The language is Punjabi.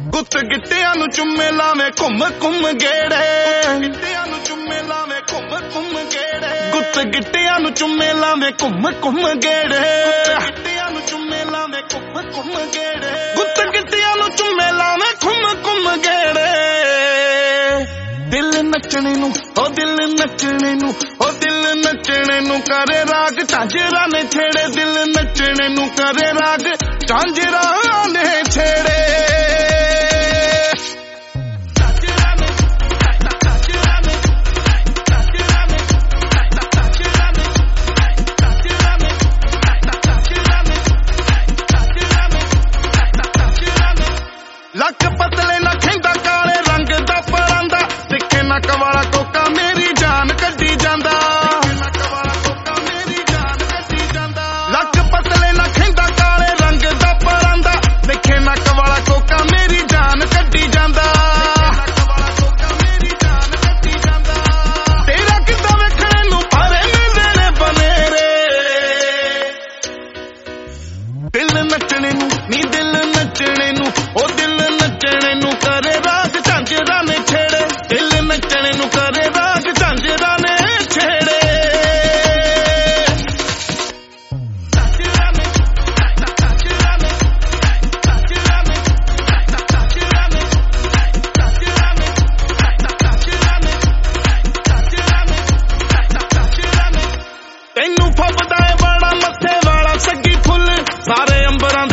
ਗੁੱਤ ਗਿੱਟਿਆਂ ਨੂੰ ਚੁੰਮੇ ਲਾਵੇਂ ਘੁੰਮ ਘੁੰਮ ਗੇੜੇ, ਗਿੱਟਿਆਂ ਨੂੰ ਚੁੰਮੇ ਲਾਵੇਂ ਘੁੰਮ ਘੁੰਮ ਗੇੜੇ, ਗੁੱਤ ਗਿੱਟਿਆਂ ਨੂੰ ਚੁੰਮੇ ਲਾਵੇਂ ਘੁੰਮ ਘੁੰਮ ਗੇੜੇ, ਗਿੱਟਿਆਂ ਨੂੰ ਚੁੰਮੇ ਲਾਵੇਂ ਘੁੰਮ ਘੁੰਮ ਗੇੜੇ, ਗੁੱਤ ਗਿੱਟਿਆਂ ਨੂੰ ਚੁੰਮੇ ਲਾਵੇਂ ਘੁੰਮ ਘੁੰਮ ਗੇੜੇ। ਦਿਲ ਨੱਚਣੇ ਨੂੰ ਉਹ ਦਿਲ ਨੱਚਣੇ ਨੂੰ ਉਹ ਦਿਲ ਨੱਚਣੇ ਨੂੰ ਕਰੇ ਰਾਗ ਝਾਂਜਰਾਂ ਨੇ ਛੇੜੇ, ਦਿਲ ਨੱਚਣੇ ਨੂੰ ਕਰੇ ਰਾਗ ਝਾਂਜਰਾਂ ਨੇ ਛੇੜੇ। ਲੱਕ ਪਤਲੇ ਨਾ ਖੈਂਦਾ ਕਾਲੇ ਰੰਗ ਦਾ ਪਰਾਂਦਾ, ਤਿੱਖੇ ਨੱਕ ਵਾਲਾ ਕੋਕਾ ਮੇਰੀ ਜਾਨ ਕੱਢੀ ਜਾਂਦਾ, ਲੱਕ ਪਤਲੇ ਨਾ ਖੈਂਦਾ ਕਾਲੇ ਰੰਗ ਦਾ ਪਰਾਂਦਾ, ਤਿੱਖੇ ਨੱਕ ਵਾਲਾ ਕੋਕਾ ਮੇਰੀ ਜਾਨ ਕੱਢੀ ਜਾਂਦਾ। ਤੇਰਾ ਕਿੱਦਾਂ ਵੇਖਣੇ ਨੂੰ ਭਾਰੇ ਮਿਲਦੇ ਨੇ ਬਨੇਰੇ, ਦਿਲ ਨੱਚਣੇ ਨੂੰ ਨੀ ਦਿਲ ਨੱਚਣੇ ਨੂੰ ਉਹ ਦਿਲ ਨੱਚਣੇ ਨੂੰ ਕਰੇ ਰਾਗ ਝਾਂਜਰਾਂ ਨੇ ਛੇੜੇ, ਦਿਲ ਨੱਚਣੇ ਨੂੰ ਕਰੇ ਰਾਗ ਝਾਂਜਰਾਂ ਨੇ ਛੇੜੇ। ਤੈਨੂੰ ਫੱਬਦਾ ਏ ਵਾਲਾ ਮੱਥੇ ਵਾਲਾ ਸੱਗੀ ਫੁੱਲ, ਸਾਰੇ ਅੰਬਰਾਂ